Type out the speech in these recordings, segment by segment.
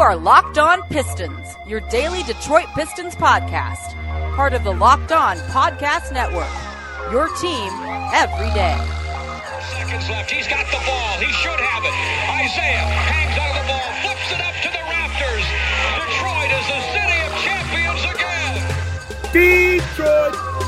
are Locked On Pistons, your daily Detroit Pistons podcast. Part of the Locked On Podcast Network, your team every day. Seconds left. He's got the ball. He should have it. Isaiah hangs on the ball, flips it up to the rafters. Detroit is the city of champions again. Detroit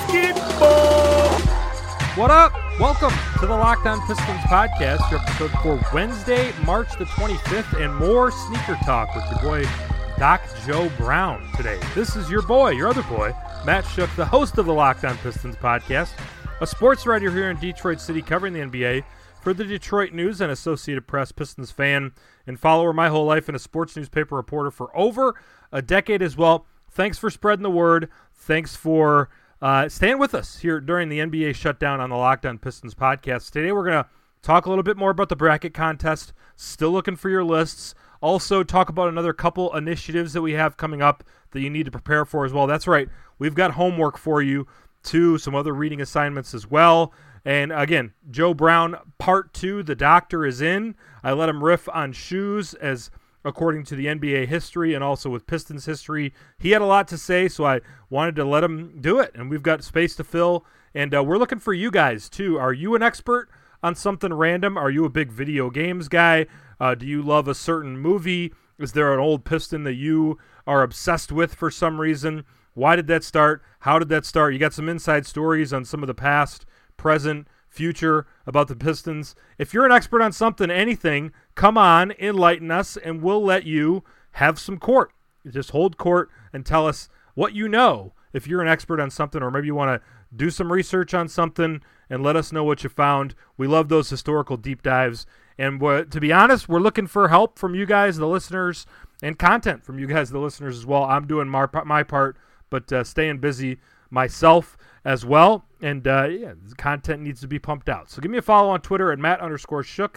basketball. What up? Welcome to the Locked On Pistons podcast, your episode for Wednesday, March the 25th, and more sneaker talk with your boy, Doc Joe Brown today. This is your boy, your other boy, Matt Shook, the host of the Locked On Pistons podcast, a sports writer here in Detroit City covering the NBA for the Detroit News and Associated Press, Pistons fan and follower my whole life, and a sports newspaper reporter for over a decade as well. Thanks for spreading the word. Thanks for staying with us here during the NBA shutdown on the Locked On Pistons podcast. Today we're going to talk a little bit more about the bracket contest. Still looking for your lists. Also talk about another couple initiatives that we have coming up that you need to prepare for as well. That's right. We've got homework for you too, some other reading assignments as well. And again, Joe Brown, part 2, the doctor is in. I let him riff on shoes as according to the NBA history and also with Pistons history. He had a lot to say, so I wanted to let him do it. And we've got space to fill. And we're looking for you guys, too. Are you an expert on something random? Are you a big video games guy? Do you love a certain movie? Is there an old Piston that you are obsessed with for some reason? Why did that start? How did that start? You got some inside stories on some of the past, present, future about the Pistons. If you're an expert on something, anything, come on, enlighten us, and we'll let you have some court. Just hold court and tell us what you know if you're an expert on something, or maybe you want to do some research on something and let us know what you found. We love those historical deep dives. And to be honest, we're looking for help from you guys, the listeners, and content from you guys, the listeners, as well. I'm doing my part, but staying busy myself as well. And the content needs to be pumped out. So give me a follow on Twitter at Matt_Shook,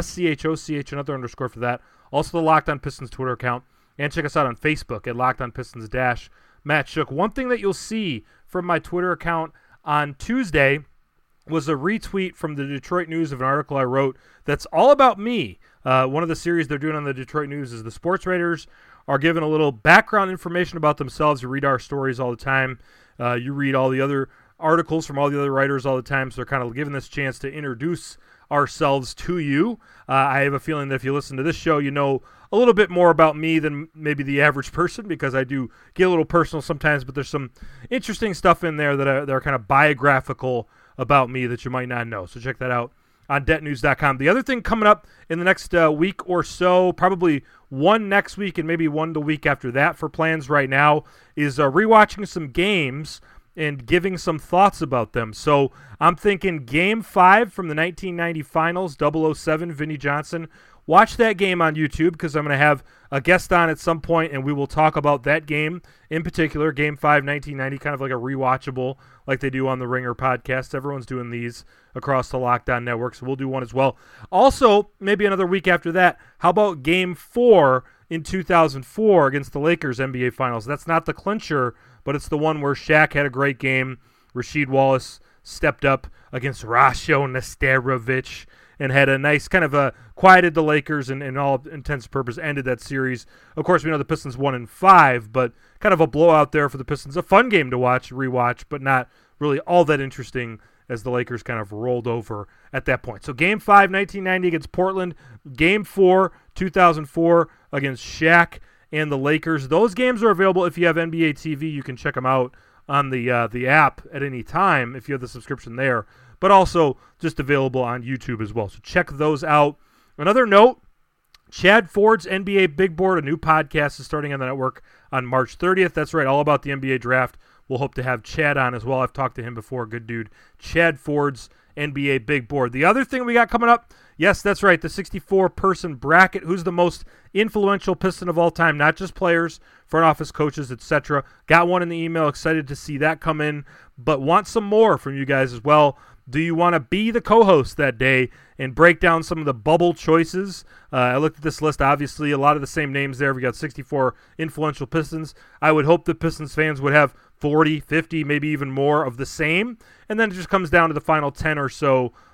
SCHOCH, another underscore for that. Also the Locked On Pistons Twitter account. And check us out on Facebook at Locked On Pistons Matt Shook. One thing that you'll see from my Twitter account on Tuesday was a retweet from the Detroit News of an article I wrote that's all about me. One of the series they're doing on the Detroit News is the sports writers are giving a little background information about themselves. You read our stories all the time. You read all the other articles from all the other writers all the time, so they're kind of giving this chance to introduce ourselves to you. I have a feeling that if you listen to this show, you know a little bit more about me than maybe the average person, because I do get a little personal sometimes, but there's some interesting stuff in there that are kind of biographical about me that you might not know. So check that out on DebtNews.com. The other thing coming up in the next week or so, probably one next week and maybe one the week after that for plans right now, is rewatching some games and giving some thoughts about them. So I'm thinking Game 5 from the 1990 Finals, 007, Vinnie Johnson. Watch that game on YouTube, because I'm going to have a guest on at some point, and we will talk about that game in particular, Game 5, 1990, kind of like a rewatchable like they do on the Ringer podcast. Everyone's doing these across the Locked On Network, so we'll do one as well. Also, maybe another week after that, how about Game 4 in 2004 against the Lakers NBA Finals? That's not the clincher, but it's the one where Shaq had a great game. Rasheed Wallace stepped up against Rasho Nesterovic and had a nice kind of quieted the Lakers and all intents and purposes ended that series. Of course, we know the Pistons won in 5, but kind of a blowout there for the Pistons. A fun game to rewatch, but not really all that interesting as the Lakers kind of rolled over at that point. So Game 5, 1990 against Portland. Game 4, 2004 against Shaq and the Lakers. Those games are available if you have NBA TV. You can check them out on the app at any time if you have the subscription there, but also just available on YouTube as well. So check those out. Another note, Chad Ford's NBA Big Board, a new podcast, is starting on the network on March 30th. That's right, all about the NBA draft. We'll hope to have Chad on as well. I've talked to him before. Good dude. Chad Ford's NBA Big Board. The other thing we got coming up, yes, that's right, the 64-person bracket. Who's the most influential Piston of all time? Not just players, front office coaches, etc. Got one in the email. Excited to see that come in, but want some more from you guys as well. Do you want to be the co-host that day and break down some of the bubble choices? I looked at this list. Obviously, a lot of the same names there. We got 64 influential Pistons. I would hope that Pistons fans would have 40, 50, maybe even more of the same. And then it just comes down to the final 10 or so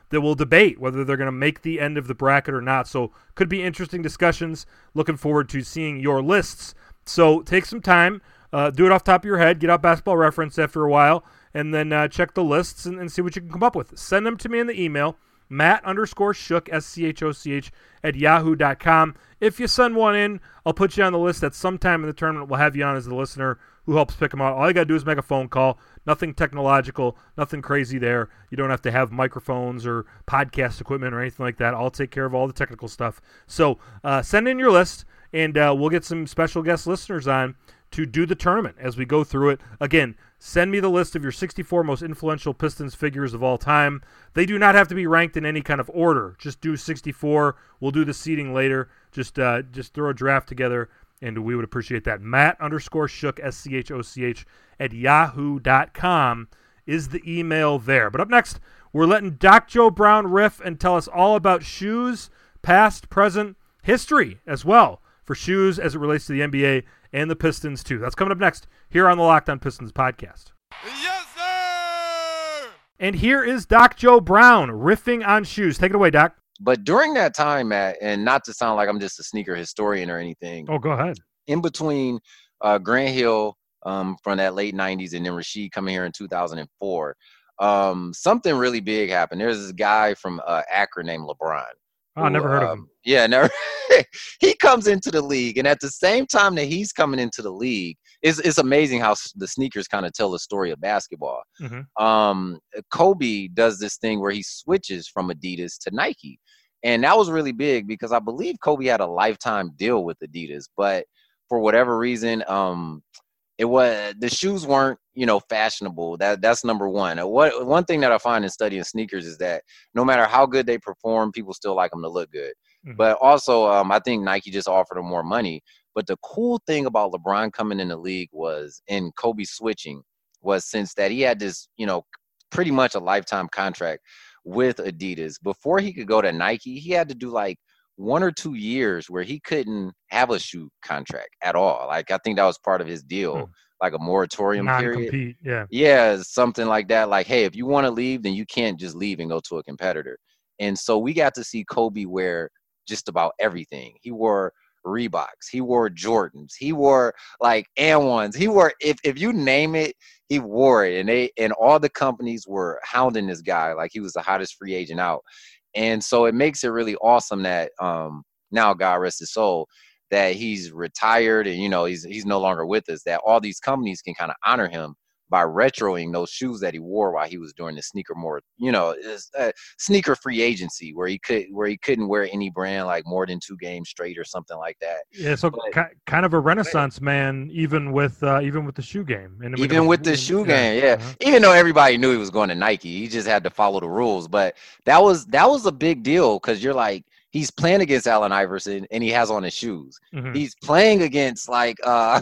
that will debate whether they're going to make the end of the bracket or not. So could be interesting discussions. Looking forward to seeing your lists. So take some time, do it off the top of your head, get out Basketball Reference after a while, and then check the lists and see what you can come up with. Send them to me in the email, Matt_Schoch, SCHOCH, @yahoo.com. If you send one in, I'll put you on the list at some time in the tournament. We'll have you on as the listener who helps pick them out. All you got to do is make a phone call. Nothing technological, nothing crazy there. You don't have to have microphones or podcast equipment or anything like that. I'll take care of all the technical stuff. So send in your list, and we'll get some special guest listeners on to do the tournament as we go through it. Again, send me the list of your 64 most influential Pistons figures of all time. They do not have to be ranked in any kind of order. Just do 64. We'll do the seeding later. Just throw a draft together, and we would appreciate that. Matt_Schoch, SCHOCH, @yahoo.com is the email there. But up next, we're letting Doc Joe Brown riff and tell us all about shoes, past, present, history as well, for shoes as it relates to the NBA and the Pistons too. That's coming up next here on the Locked On Pistons podcast. Yes, sir! And here is Doc Joe Brown riffing on shoes. Take it away, Doc. But during that time, Matt, and not to sound like I'm just a sneaker historian or anything. Oh, go ahead. In between Grant Hill from that late 90s and then Rasheed coming here in 2004, something really big happened. There's this guy from Akron named LeBron. Oh, I never heard of him. Yeah, never. He comes into the league, and at the same time that he's coming into the league, it's amazing how the sneakers kind of tell the story of basketball. Mm-hmm. Kobe does this thing where he switches from Adidas to Nike, and that was really big because I believe Kobe had a lifetime deal with Adidas, but for whatever reason, the shoes weren't, fashionable. That's number one. One thing that I find in studying sneakers is that no matter how good they perform, people still like them to look good. Mm-hmm. But also, I think Nike just offered them more money. But the cool thing about LeBron coming in the league and Kobe switching was since that he had this, pretty much a lifetime contract with Adidas. Before he could go to Nike, he had to do like 1 or 2 years where he couldn't have a shoe contract at all. Like, I think that was part of his deal, like a moratorium period. Yeah, something like that. Like, hey, if you want to leave, then you can't just leave and go to a competitor. And so we got to see Kobe wear just about everything. He wore Reeboks. He wore Jordans. He wore like AND1s. He wore, if you name it, he wore it. And all the companies were hounding this guy like he was the hottest free agent out. And so it makes it really awesome that now, God rest his soul, that he's retired and, he's no longer with us, that all these companies can kind of honor him by retroing those shoes that he wore while he was doing the sneaker free agency where he couldn't wear any brand like more than 2 games straight or something like that. Yeah, so kind of a renaissance man, even with the shoe game. And even with the shoe game, yeah. Uh-huh. Even though everybody knew he was going to Nike, he just had to follow the rules. But that was a big deal because you're like, he's playing against Allen Iverson and he has on his shoes. Mm-hmm. He's playing against like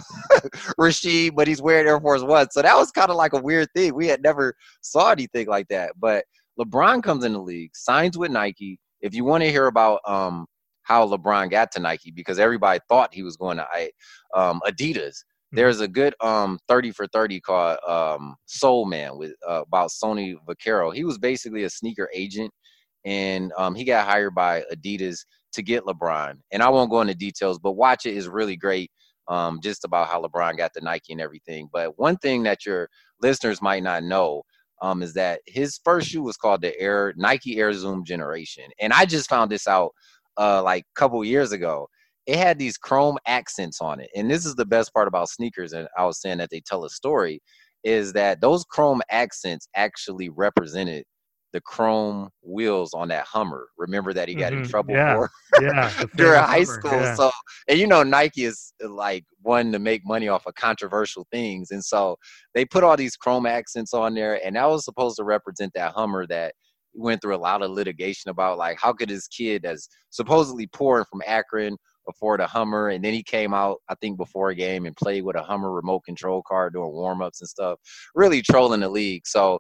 Rasheed, but he's wearing Air Force One. So that was kind of like a weird thing. We had never saw anything like that. But LeBron comes in the league, signs with Nike. If you want to hear about how LeBron got to Nike, because everybody thought he was going to Adidas. Mm-hmm. There's a good 30 for 30 called Soul Man with about Sonny Vaccaro. He was basically a sneaker agent. And he got hired by Adidas to get LeBron. And I won't go into details, but watch it. Is really great just about how LeBron got to Nike and everything. But one thing that your listeners might not know is that his first shoe was called the Nike Air Zoom Generation. And I just found this out like a couple years ago. It had these chrome accents on it. And this is the best part about sneakers, and I was saying that they tell a story, is that those chrome accents actually represented the chrome wheels on that Hummer. Remember that he got in trouble for during high school. Yeah. So, and Nike is like one to make money off of controversial things. And so they put all these chrome accents on there, and that was supposed to represent that Hummer that went through a lot of litigation about, like, how could this kid that's supposedly poor from Akron afford a Hummer? And then he came out, I think, before a game and played with a Hummer remote control car doing warm-ups and stuff, really trolling the league. So,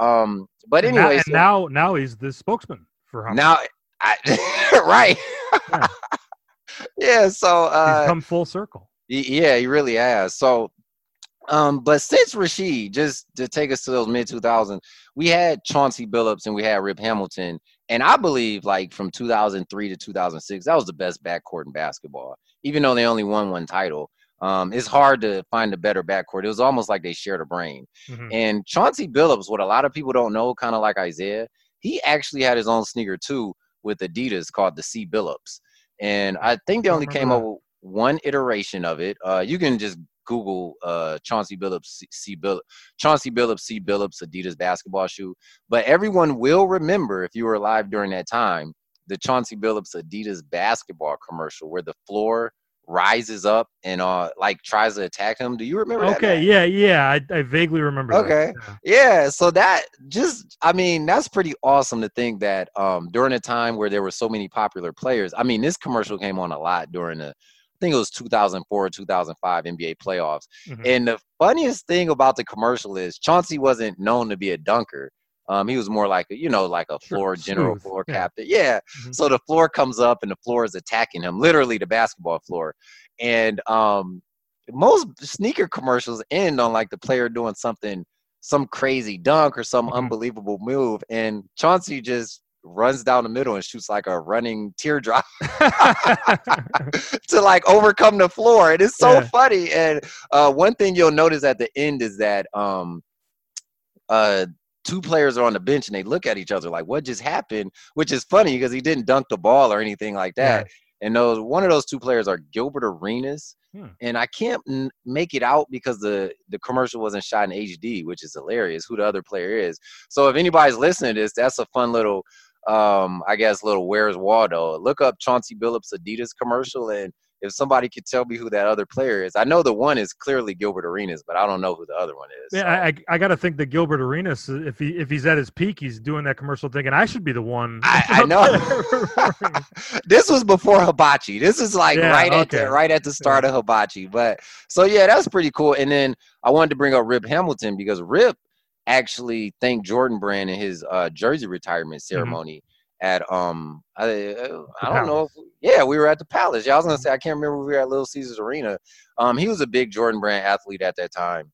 but anyway. Now he's the spokesman for Hummer. Now, right. Yeah. Yeah, so. He's come full circle. Yeah, he really has. So, but since Rasheed, just to take us to those mid-2000s, we had Chauncey Billups and we had Rip Hamilton, And I believe, like, from 2003 to 2006, that was the best backcourt in basketball, even though they only won one title. It's hard to find a better backcourt. It was almost like they shared a brain. Mm-hmm. And Chauncey Billups, what a lot of people don't know, kind of like Isaiah, he actually had his own sneaker, too, with Adidas called the C. Billups. And I think they only came up with one iteration of it. You can just Google Chauncey Billups C. Billups Adidas basketball shoe. But everyone will remember, if you were alive during that time, the Chauncey Billups Adidas basketball commercial where the floor rises up and like tries to attack him. Do you remember that? Okay, yeah. I vaguely remember that. Yeah. So that that's pretty awesome to think that during a time where there were so many popular players. I mean, this commercial came on a lot during I think it was 2004, 2005 NBA playoffs. Mm-hmm. And the funniest thing about the commercial is Chauncey wasn't known to be a dunker. He was more like a floor general floor captain. Yeah. Mm-hmm. So the floor comes up and the floor is attacking him, literally the basketball floor. And most sneaker commercials end on like the player doing some crazy dunk or some unbelievable move. And Chauncey just runs down the middle and shoots like a running teardrop to like overcome the floor. And it's so funny. And one thing you'll notice at the end is that two players are on the bench and they look at each other like, what just happened? Which is funny because he didn't dunk the ball or anything like that. Yeah. And one of those two players are Gilbert Arenas. And I can't make it out because the commercial wasn't shot in HD, which is hilarious, who the other player is. So if anybody's listening to this, that's a fun little little Where's Waldo. Look up Chauncey Billups Adidas commercial, and if somebody could tell me who that other player is. I know the one is clearly Gilbert Arenas, but I don't know who the other one is. Yeah, so. I got to think that Gilbert Arenas, if he's at his peak, he's doing that commercial thinking, I should be the one. I know. This was before Hibachi. This is like right at the start of Hibachi. But so, yeah, that's pretty cool. And then I wanted to bring up Rip Hamilton because Rip actually thanked Jordan Brand in his jersey retirement ceremony at I don't know if we were at the Palace. Yeah, I was gonna say I can't remember if we were at Little Caesars Arena. He was a big Jordan Brand athlete at that time.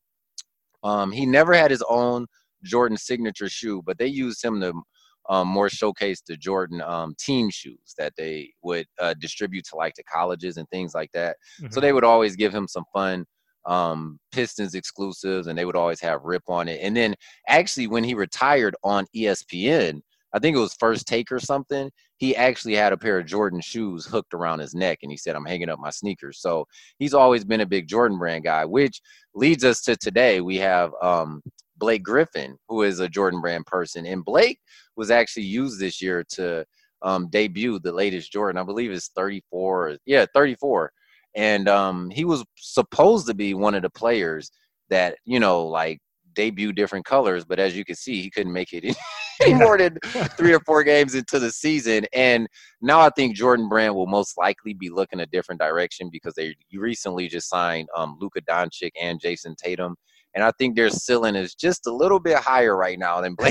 He never had his own Jordan signature shoe, but they used him to more showcase the Jordan team shoes that they would distribute to like the colleges and things like that. So they would always give him some fun Pistons exclusives, and they would always have Rip on it. And then actually when he retired on ESPN, I think it was First Take or something, he actually had a pair of Jordan shoes hooked around his neck, and he said, I'm hanging up my sneakers. So he's always been a big Jordan Brand guy, which leads us to today. We have Blake Griffin, who is a Jordan Brand person, and Blake was actually used this year to debut the latest Jordan. I believe it's 34. Yeah, 34. And he was supposed to be one of the players that, like debut different colors, but as you can see, he couldn't make it any more than 3 or 4 games into the season. And now I think Jordan Brand will most likely be looking a different direction because they recently just signed Luka Doncic and Jason Tatum. And I think their ceiling is just a little bit higher right now than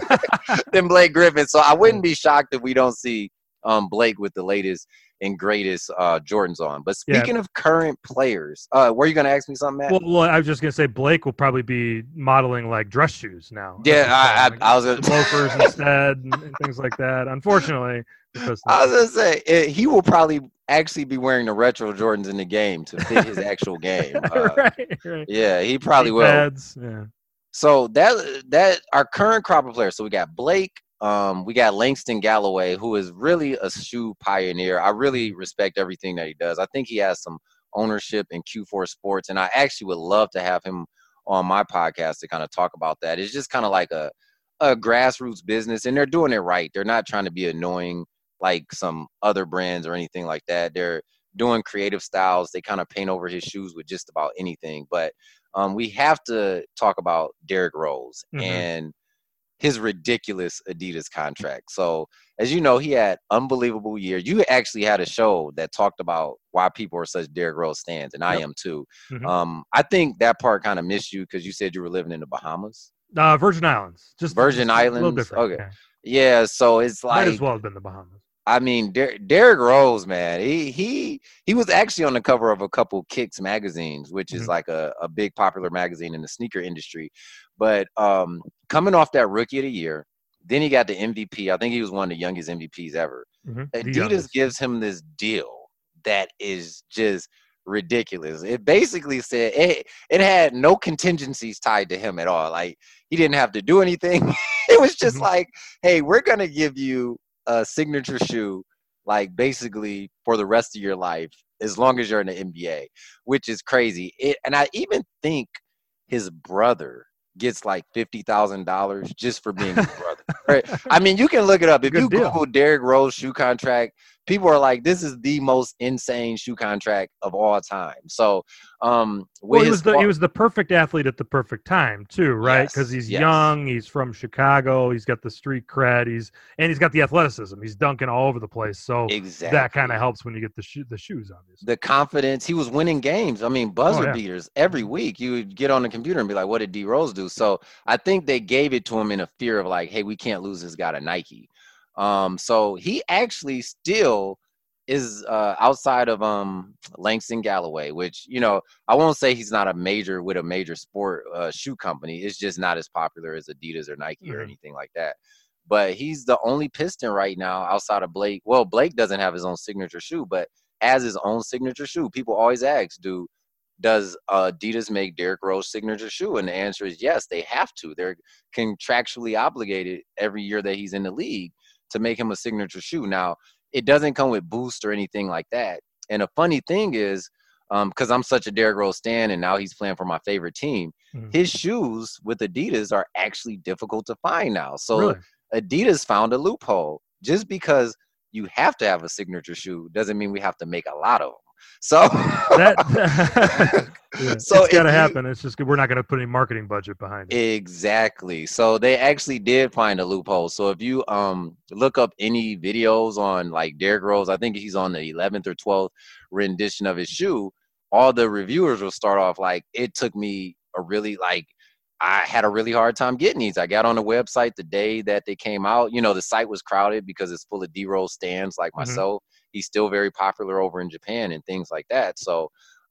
Blake Griffin. So I wouldn't be shocked if we don't see Blake with the latest and greatest Jordans on. But speaking of current players, were you going to ask me something, Matt? Well, I was just going to say Blake will probably be modeling like dress shoes now. Yeah, I was going to loafers instead and things like that. Unfortunately, because I was going to say he will probably actually be wearing the retro Jordans in the game to fit his actual game. Right. Yeah, he probably will. Pads, yeah. So that our current crop of players. So we got Blake. We got Langston Galloway, who is really a shoe pioneer. I really respect everything that he does. I think he has some ownership in Q4 Sports, and I actually would love to have him on my podcast to kind of talk about that. It's just kind of like a grassroots business, and they're doing it right. They're not trying to be annoying like some other brands or anything like that. They're doing creative styles. They kind of paint over his shoes with just about anything. But we have to talk about Derrick Rose and his ridiculous Adidas contract. So, as you know, he had unbelievable year. You actually had a show that talked about why people are such Derrick Rose stans, and I am too. I think that part kind of missed you because you said you were living in the Bahamas. Virgin Islands. Just Virgin Islands? A little different. Okay. Yeah, so it's like... Might as well have been the Bahamas. I mean, Derrick Rose, man, he was actually on the cover of a couple Kicks magazines, which is like a big popular magazine in the sneaker industry. But coming off that Rookie of the Year, Then he got the MVP. I think he was one of the youngest MVPs ever. Adidas gives him this deal that is just ridiculous. It basically said it had no contingencies tied to him at all. Like, he didn't have to do anything. It was just like, hey, we're going to give you a signature shoe, like, basically for the rest of your life, as long as you're in the NBA, which is crazy. And I even think his brother gets like $50,000 just for being his brother. Right? I mean, you can look it up. If you Google Derrick Rose shoe contract, people are like, this is the most insane shoe contract of all time. So, he was the perfect athlete at the perfect time too, right? Because he's young, he's from Chicago, he's got the street cred, he's got the athleticism, he's dunking all over the place. So that kind of helps when you get the shoes, obviously. The confidence, he was winning games. I mean, buzzer beaters every week. You would get on the computer and be like, what did D Rose do? So I think they gave it to him in a fear of like, hey, we can't lose this guy to Nike. So he actually still is outside of Langston Galloway, which, you know, I won't say he's not a major sport shoe company. It's just not as popular as Adidas or Nike or anything like that. But he's the only Piston right now outside of Blake. Well, Blake doesn't have his own signature shoe, but has his own signature shoe. People always ask, does Adidas make Derrick Rose signature shoe? And the answer is yes, they have to. They're contractually obligated every year that he's in the league to make him a signature shoe. Now, it doesn't come with boost or anything like that. And a funny thing is, because I'm such a Derrick Rose stan and now he's playing for my favorite team, his shoes with Adidas are actually difficult to find now. So Adidas found a loophole. Just because you have to have a signature shoe doesn't mean we have to make a lot of them. So it's got to happen. It's just we're not going to put any marketing budget behind it. Exactly. So they actually did find a loophole. So if you look up any videos on like Derrick Rose, I think he's on the 11th or 12th rendition of his shoe. All the reviewers will start off like, it took me I had a really hard time getting these. I got on the website the day that they came out. You know, the site was crowded because it's full of D Rose stans like myself. He's still very popular over in Japan and things like that. So,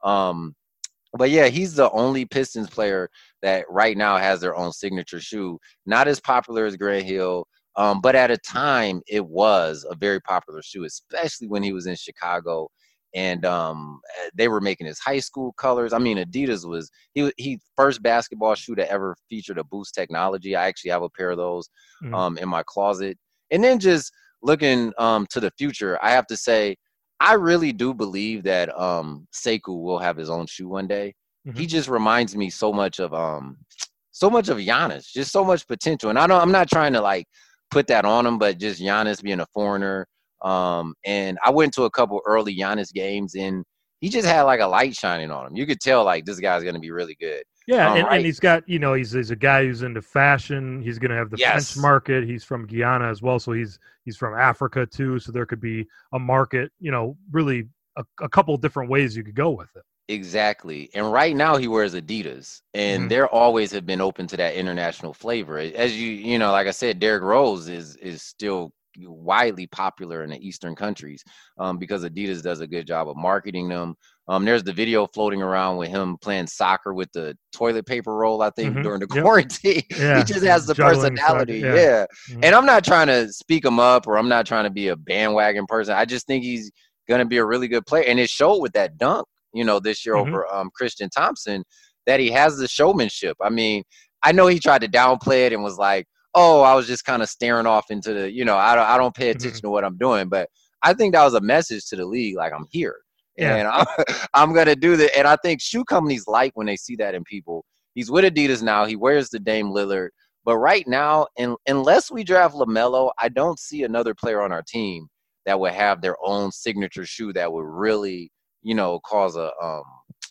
but yeah, he's the only Pistons player that right now has their own signature shoe. Not as popular as Grant Hill, but at a time it was a very popular shoe, especially when he was in Chicago. And they were making his high school colors. I mean, Adidas was he first basketball shoe that ever featured a boost technology. I actually have a pair of those in my closet. And then just looking to the future, I have to say, I really do believe that Sekou will have his own shoe one day. He just reminds me so much of Giannis, just so much potential. And I'm not trying to like put that on him, but just Giannis being a foreigner. And I went to a couple early Giannis games, and he just had like a light shining on him. You could tell like this guy's going to be really good. Yeah, and he's got, you know, he's a guy who's into fashion. He's going to have the French market. He's from Guyana as well, so he's from Africa too. So there could be a market, you know, really a couple different ways you could go with it. Exactly. And right now he wears Adidas, and they're always have been open to that international flavor. As you know, like I said, Derrick Rose is still widely popular in the Eastern countries because Adidas does a good job of marketing them. There's the video floating around with him playing soccer with the toilet paper roll, I think, during the quarantine. Yeah. He just has the personality. And I'm not trying to speak him up, or I'm not trying to be a bandwagon person. I just think he's going to be a really good player. And it showed with that dunk, you know, this year over Christian Thompson, that he has the showmanship. I mean, I know he tried to downplay it and was like, oh, I was just kind of staring off into the, you know, I don't pay attention to what I'm doing. But I think that was a message to the league, like, I'm here. And I'm going to do that. And I think shoe companies like when they see that in people. He's with Adidas now. He wears the Dame Lillard. But right now, unless we draft LaMelo, I don't see another player on our team that would have their own signature shoe that would really, you know, cause a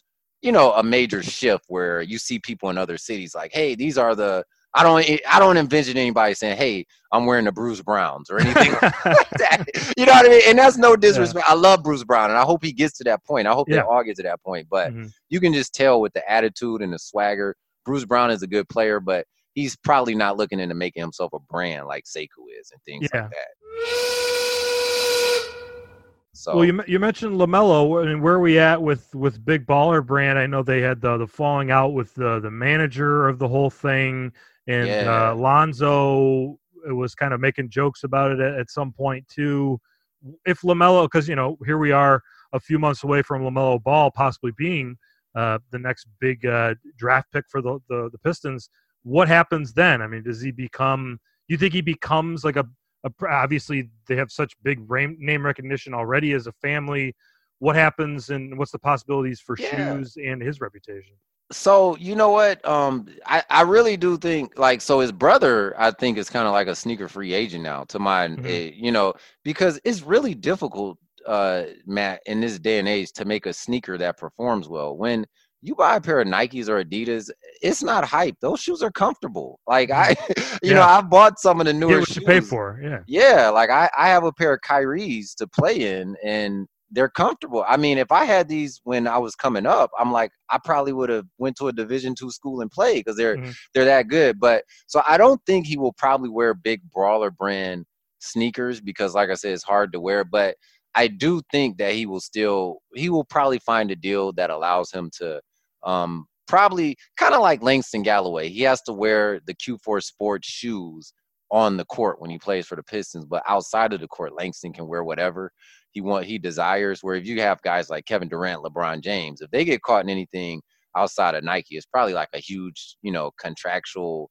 major shift where you see people in other cities like, hey, these are the – I don't envision anybody saying, hey, I'm wearing the Bruce Browns or anything like that. You know what I mean? And that's no disrespect. I love Bruce Brown, and I hope he gets to that point. I hope they all get to that point. But you can just tell with the attitude and the swagger, Bruce Brown is a good player, but he's probably not looking into making himself a brand like Sekou is and things like that. So, well, you mentioned LaMelo. I mean, where are we at with Big Baller Brand? I know they had the falling out with the manager of the whole thing. And Lonzo was kind of making jokes about it at some point too. If LaMelo, because here we are a few months away from LaMelo Ball possibly being the next big draft pick for the Pistons, what happens then? I mean, does he become? Do you think he becomes like a obviously they have such big name recognition already as a family. What happens and what's the possibilities for Shoes and his reputation? So you know what? I really do think so his brother, I think, is kind of like a sneaker free agent now to my because it's really difficult, Matt, in this day and age to make a sneaker that performs well. When you buy a pair of Nikes or Adidas, it's not hype. Those shoes are comfortable. Like I bought some of the newer shoes. You pay for. Yeah. Yeah. Like I have a pair of Kyries to play in, and they're comfortable. I mean, if I had these when I was coming up, I'm like, I probably would have went to a Division II school and played because they're that good. But so I don't think he will probably wear big brawler brand sneakers because, like I said, it's hard to wear. But I do think that he will probably find a deal that allows him to probably kind of like Langston Galloway. He has to wear the Q4 Sports shoes on the court when he plays for the Pistons, but outside of the court, Langston can wear whatever he desires. Where if you have guys like Kevin Durant, LeBron James, if they get caught in anything outside of Nike, it's probably like a huge, contractual,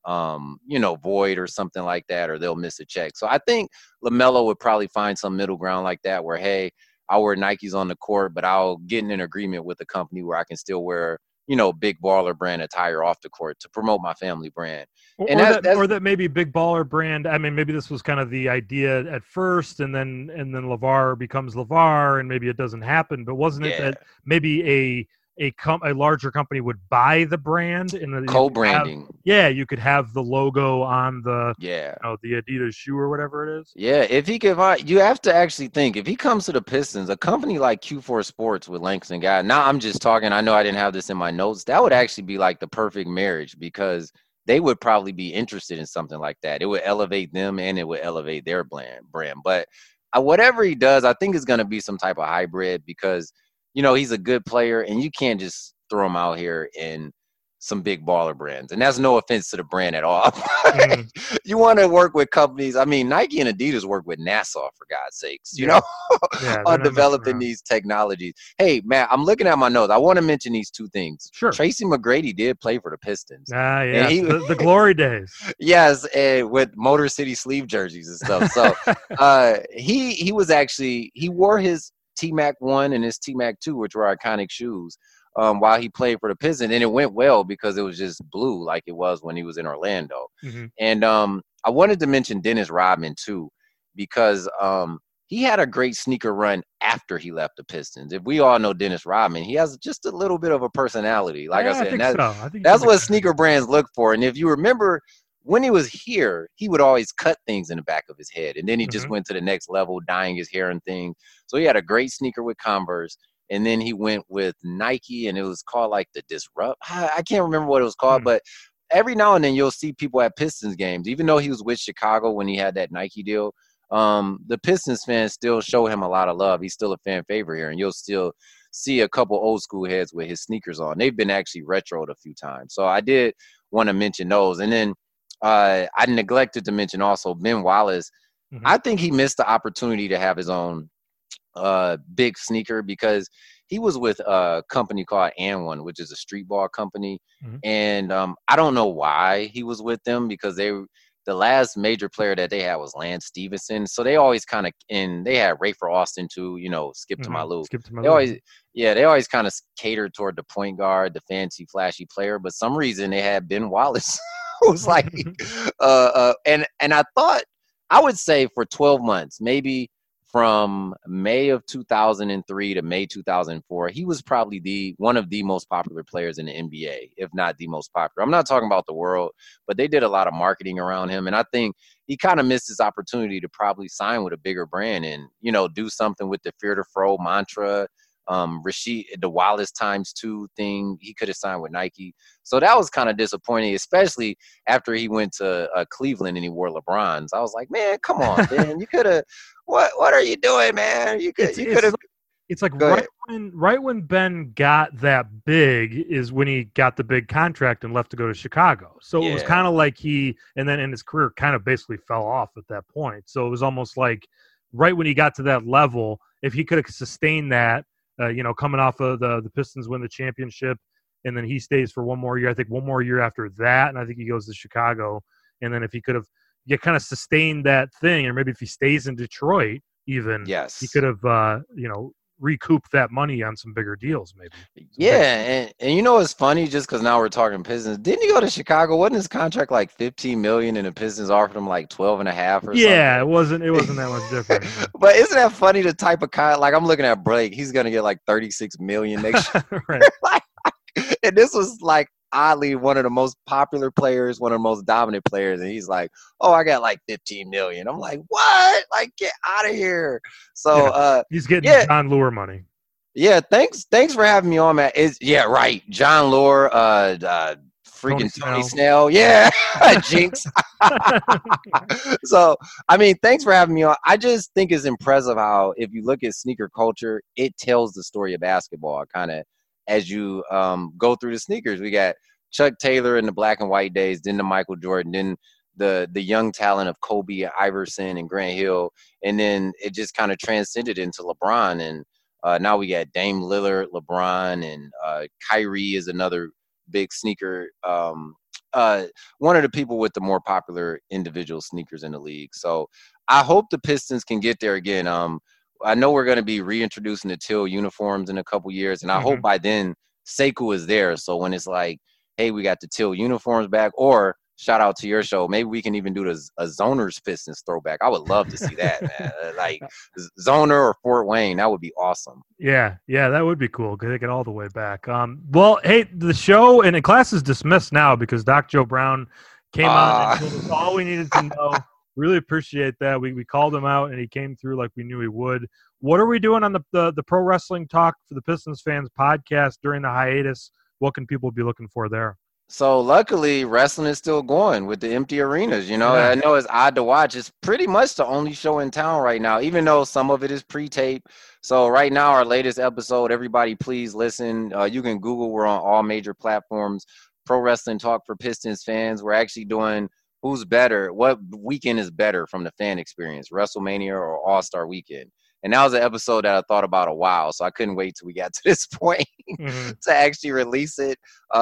void or something like that, or they'll miss a check. So I think LaMelo would probably find some middle ground like that where, hey, I'll wear Nikes on the court, but I'll get in an agreement with a company where I can still wear, big baller brand attire off the court to promote my family brand. Or that maybe big baller brand. I mean, maybe this was kind of the idea at first, and then LeVar becomes LeVar, and maybe it doesn't happen. But wasn't it that maybe a larger company would buy the brand and co-branding? You could have the logo on the the Adidas shoe or whatever it is. Yeah, if he could, you have to actually think if he comes to the Pistons, a company like Q4 Sports with Langston Guy. Now I'm just talking. I know I didn't have this in my notes. That would actually be like the perfect marriage because they would probably be interested in something like that. It would elevate them and it would elevate their brand. But whatever he does, I think it's going to be some type of hybrid because. He's a good player, and you can't just throw him out here in some big baller brands. And that's no offense to the brand at all. You want to work with companies. I mean, Nike and Adidas work with NASA, for God's sakes, on developing these technologies. Hey, Matt, I'm looking at my notes. I want to mention these two things. Sure. Tracy McGrady did play for the Pistons. Yeah. The glory days. Yes, with Motor City sleeve jerseys and stuff. So he wore his T-Mac 1 and his T-Mac 2, which were iconic shoes, while he played for the Pistons. And it went well because it was just blue like it was when he was in Orlando. And I wanted to mention Dennis Rodman, too, because he had a great sneaker run after he left the Pistons. If we all know Dennis Rodman, he has just a little bit of a personality. Like I said, that's what sneaker brands look for. And if you remember, when he was here, he would always cut things in the back of his head. And then he just went to the next level, dyeing his hair and things. So he had a great sneaker with Converse. And then he went with Nike, and it was called like the Disrupt. I can't remember what it was called, but every now and then you'll see people at Pistons games. Even though he was with Chicago when he had that Nike deal, the Pistons fans still show him a lot of love. He's still a fan favorite here, and you'll still see a couple old school heads with his sneakers on. They've been actually retroed a few times. So I did want to mention those. And then I neglected to mention also Ben Wallace. I think he missed the opportunity to have his own big sneaker because he was with a company called AND1, which is a street ball company. And I don't know why he was with them because the last major player that they had was Lance Stevenson. So they always kind of, and they had Rafer Austin too, Skip to my Lou. They always kind of catered toward the point guard, the fancy, flashy player. But some reason they had Ben Wallace. Was like, and I thought, I would say for 12 months, maybe from May of 2003 to May 2004, he was probably one of the most popular players in the NBA, if not the most popular. I'm not talking about the world, but they did a lot of marketing around him. And I think he kind of missed his opportunity to probably sign with a bigger brand and, do something with the Fear to Fro mantra. Rasheed, the Wallace ×2 thing, he could have signed with Nike. So that was kind of disappointing, especially after he went to Cleveland and he wore LeBron's. I was like, man, come on, man. You could have, what are you doing, man? You could have. It's like right when Ben got that big is when he got the big contract and left to go to Chicago. So it was kind of like and then in his career kind of basically fell off at that point. So it was almost like right when he got to that level, if he could have sustained that, coming off of the Pistons win the championship, and then he stays for one more year. I think one more year after that, and I think he goes to Chicago. And then if he could have kind of sustained that thing, or maybe if he stays in Detroit, even he could have recoup that money on some bigger deals, maybe. And it's funny just because now we're talking Pistons. Didn't he go to Chicago? Wasn't his contract like $15 million and the Pistons offered him like 12.5 or something? Yeah, it wasn't that much different. But isn't that funny? The type of like I'm looking at Blake, he's gonna get like $36 million next year. Right. And this was like oddly one of the most popular players, one of the most dominant players, and he's like, "Oh, I got like 15 million." I'm like, "What? Like, get out of here!" So he's getting John Lure money. Yeah, thanks for having me on, man. Right. John Lure, freaking Tony Snell. Yeah, Jinx. So, I mean, thanks for having me on. I just think it's impressive how, if you look at sneaker culture, it tells the story of basketball kind of as you go through the sneakers. We got Chuck Taylor in the black and white days, then the Michael Jordan, then the young talent of Kobe, Iverson, and Grant Hill, and then it just kind of transcended into LeBron, and now we got Dame Lillard, LeBron, and Kyrie is another big sneaker. One of the people with the more popular individual sneakers in the league. So I hope the Pistons can get there again. I know we're going to be reintroducing the teal uniforms in a couple years, and I hope by then Sekou is there. So when it's like, hey, we got the teal uniforms back, or shout out to your show, maybe we can even do a Zoners Pistons throwback. I would love to see that, man. Like Zoner or Fort Wayne, that would be awesome. Yeah, that would be cool because they get all the way back. Well, hey, the show and the class is dismissed now because Doc Joe Brown came on and told us all we needed to know. Really appreciate that. We called him out and he came through like we knew he would. What are we doing on the Pro Wrestling Talk for the Pistons Fans podcast during the hiatus? What can people be looking for there? So luckily, wrestling is still going with the empty arenas. I know it's odd to watch. It's pretty much the only show in town right now, even though some of it is pre-tape. So right now, our latest episode, everybody please listen. You can Google. We're on all major platforms. Pro Wrestling Talk for Pistons Fans. We're actually doing who's better, what weekend is better from the fan experience, WrestleMania or All-Star Weekend. And that was an episode that I thought about a while, so I couldn't wait till we got to this point to actually release it.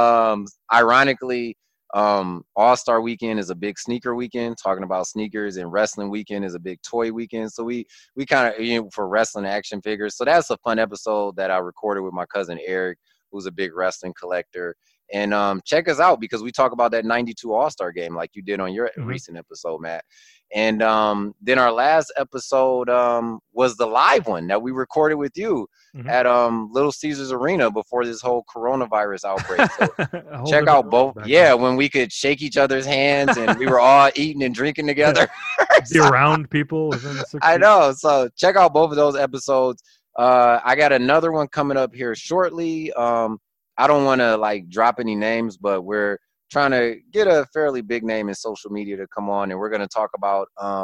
Ironically, All-Star Weekend is a big sneaker weekend, talking about sneakers, and Wrestling Weekend is a big toy weekend. So we kind of, for wrestling action figures. So that's a fun episode that I recorded with my cousin Eric, who's a big wrestling collector. And check us out because we talk about that 92 All-Star game like you did on your recent episode, Matt. And then our last episode was the live one that we recorded with you at Little Caesars Arena before this whole coronavirus outbreak. So check out both. Yeah, when we could shake each other's hands and we were all eating and drinking together. Be around people. I know. So check out both of those episodes. I got another one coming up here shortly. I don't want to drop any names, but we're trying to get a fairly big name in social media to come on, and we're going to talk about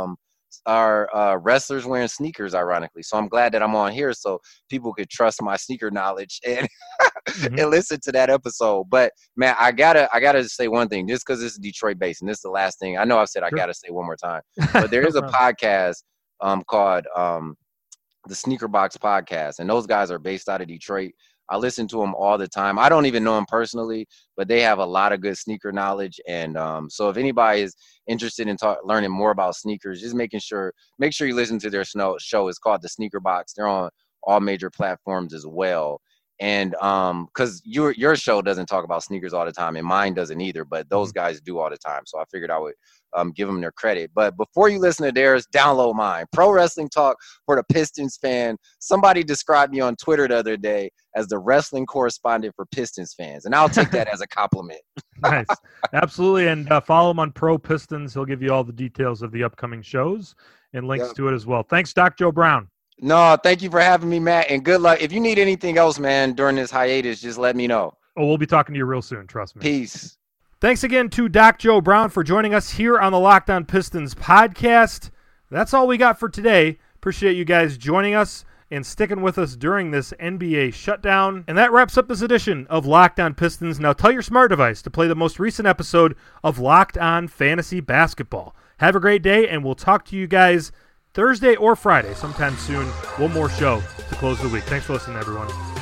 our wrestlers wearing sneakers, ironically. So I'm glad that I'm on here so people could trust my sneaker knowledge and and listen to that episode. But man, I gotta say one thing, just because this is Detroit based, and this is the last thing. I know I've said I gotta say one more time, but there is a podcast called the Sneaker Box Podcast, and those guys are based out of Detroit. I listen to them all the time. I don't even know them personally, but they have a lot of good sneaker knowledge. And so if anybody is interested in learning more about sneakers, just make sure you listen to their show. It's called The Sneaker Box. They're on all major platforms as well. And because your show doesn't talk about sneakers all the time, and mine doesn't either, but those guys do all the time. So I figured I would give them their credit. But before you listen to theirs, download mine. Pro Wrestling Talk for the Pistons fan. Somebody described me on Twitter the other day as the wrestling correspondent for Pistons fans, and I'll take that as a compliment. Nice. Absolutely. And follow him on Pro Pistons. He'll give you all the details of the upcoming shows and links to it as well. Thanks, Doc Joe Brown. No, thank you for having me, Matt, and good luck. If you need anything else, man, during this hiatus, just let me know. Oh, we'll be talking to you real soon. Trust me. Peace. Thanks again to Doc Joe Brown for joining us here on the Locked On Pistons podcast. That's all we got for today. Appreciate you guys joining us. and sticking with us during this NBA shutdown. And that wraps up this edition of Locked On Pistons. Now tell your smart device to play the most recent episode of Locked On Fantasy Basketball. Have a great day, and we'll talk to you guys Thursday or Friday sometime soon. One more show to close the week. Thanks for listening, everyone.